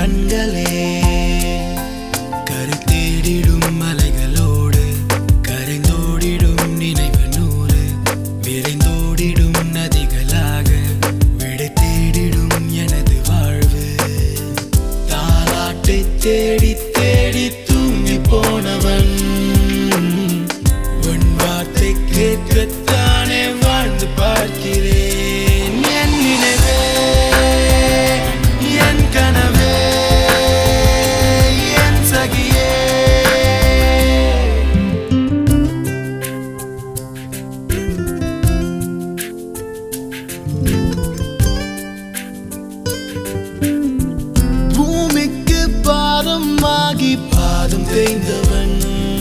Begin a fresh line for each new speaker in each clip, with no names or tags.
கண்களே கரை தேடிடும் மலைகளோடு கரைந்தோடிடும் நினைவு நூறு விரைந்தோடிடும் நதிகளாக விடை தேடிடும் எனது வாழ்வு தாலாட்டை தேடி தேடி தூங்கி போனவன் உன் வார்த்தை கேட்கத்தானே வாழ்ந்து பார்க்கிறேன் என் நினைவே என் கனவே என் சகியே பூமிக்கு பாதமாகி பாதம் தேய்ந்தவன்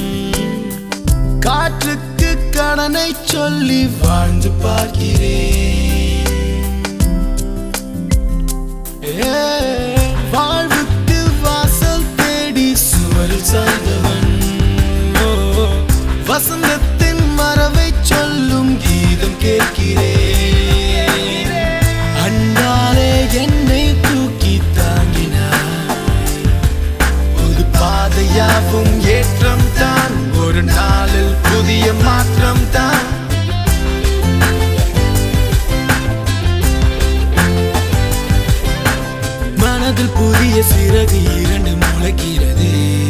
காற்றுக்கு கடனை சொல்லி வாழ்ந்து பார்க்கிறேன் வாழ்வுக்கு வாசல் தேடி சுவரில் சாய்ந்தவன் வசந்தத்தின் மரவை சொல்லும் கீதம் கேட்கிறேன் அன்பாலே என்னை தூக்கி தாங்கினார் புது பாதையாவும் ஏற்றம் தான் ஒரு நாளில் புதிய மாற்றம் தான் மனதில் புதிய சிறகு இரண்டு முளைக்கிறது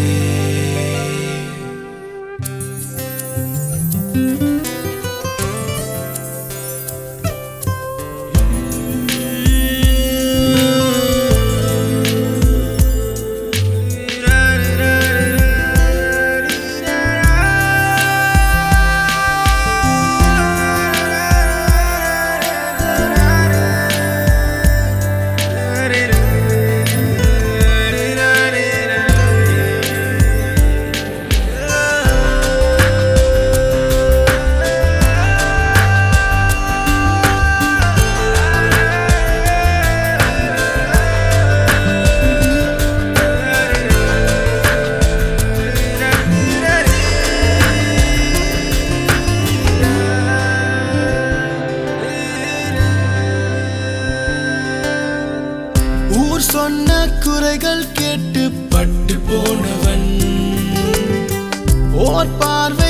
ஊர் சொன்ன குறைகள் கேட்டு பட்டு போனவன் ஓர் பார்வை